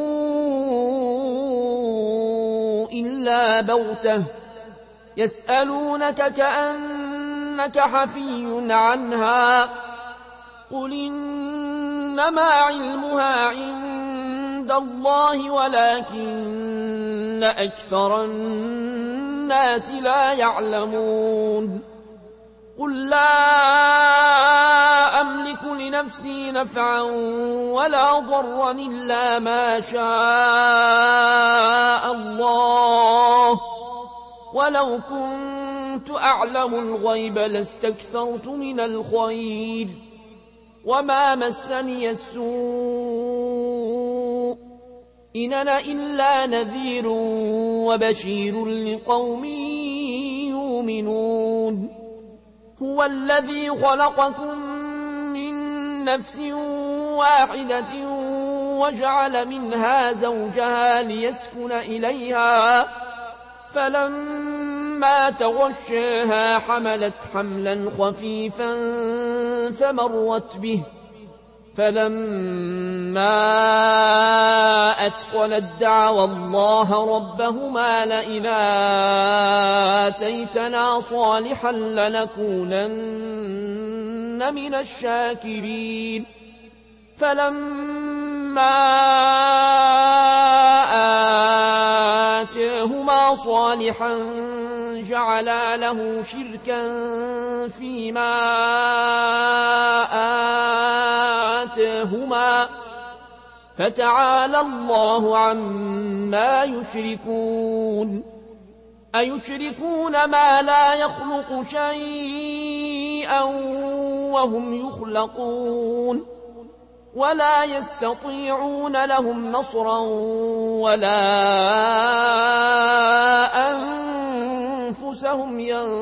إلا بغتة يسألونك كأنك حفي عنها قل إنما علمها عند الله ولكن أكثر الناس لا يعلمون قل لا أملك لنفسي نفعا ولا ضرا إلا ما شاء الله ولو كنت أعلم الغيب لاستكثرت من الخير وما مسني السوء إن أنا إلا نذير وبشير لقوم يؤمنون هو الذي خلقكم من نفس واحدة وجعل منها زوجها ليسكن إليها فلما تغشاها حملت حملا خفيفا فمرت به فلما أثقلت دعوا الله ربهما لئن آتيتنا صالحا لنكونن من الشاكرين فلما آتاهما صالحا جعلا له شركا فيما آتاهما فتعالى الله عما يشركون أيشركون ما لا يخلق شيئا وهم يخلقون ولا يستطيعون لهم نصرا ولا أنفسهم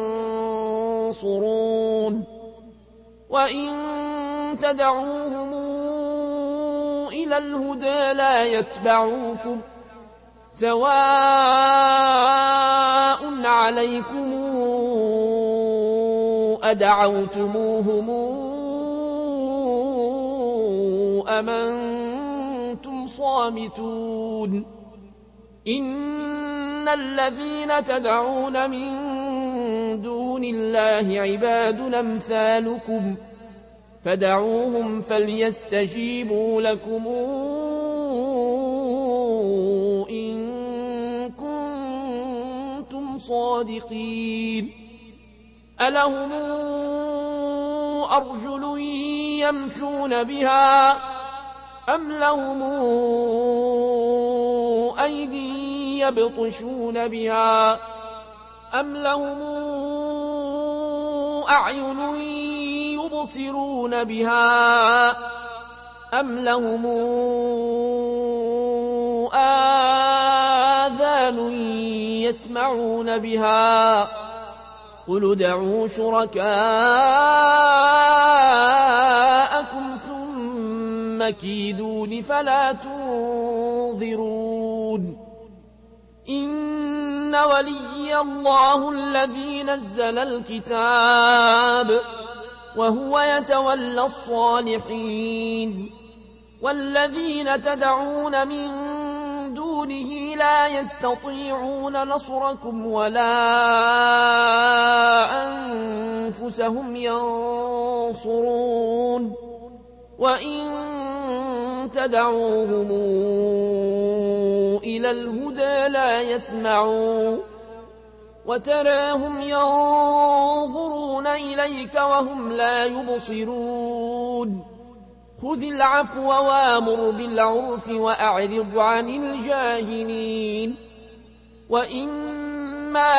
ينصرون وإن تدعوهم إلى الهدى لا يتبعوكم سواء عليكم أدعوتموهم أم أنتم صامتون إن الذين تدعون من دون الله عباد أمثالكم فدعوهم فليستجيبوا لكم إن كنتم صادقين. ألهم أرجل يمشون بها أم لهم أيدي يبطشون بها أم لهم أعين يبصرون بها أم لهم آذان يسمعون بها قل ادعوا شركاءكم ثم كيدون فلا تنظرون. إن ولي الله الذي نزل الكتاب وهو يتولى الصالحين. والذين تدعون من دونه لا يستطيعون نصركم ولا أنفسهم ينصرون. وإن تدعوهم إلى الهدى لا يسمعون وتراهم ينظرون إليك وهم لا يبصرون. خذ العفو وامر بالعرف وأعرض عن الجاهلين. وإما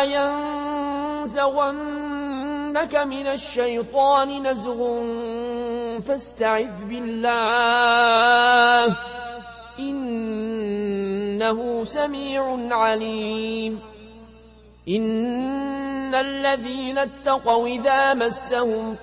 ينزغنك من الشيطان نزغ فاستعذ بالله إنه سميع عليم. إن الذين اتقوا إذا مسهم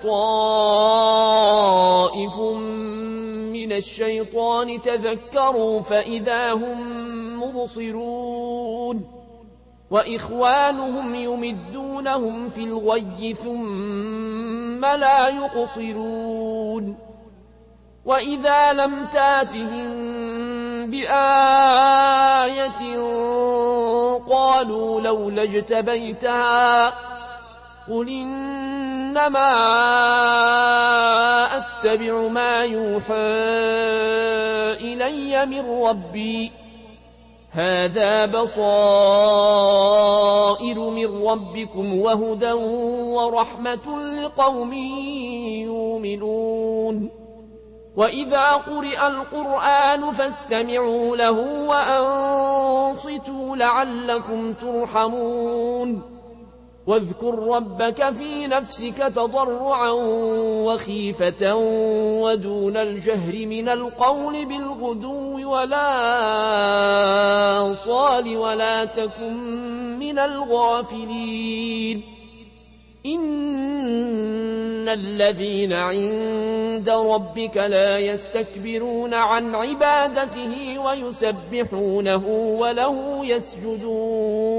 طائف من الشيطان تذكروا فإذا هم مبصرون. وإخوانهم يمدونهم في الغي ثم لا يقصرون. وإذا لم تاتهم بآية قالوا لولا اجتبيتها قل إنما أتبع ما يوحى إلي من ربي هذا بصائر من ربكم وهدى ورحمة لقوم يؤمنون. وإذا قرئ القرآن فاستمعوا له وأنصتوا لعلكم ترحمون. واذكر ربك في نفسك تضرعا وخيفة ودون الجهر من القول بالغدو ولا صال ولا تكن من الغافلين. إن الذين عند ربك لا يستكبرون عن عبادته ويسبحونه وله يسجدون.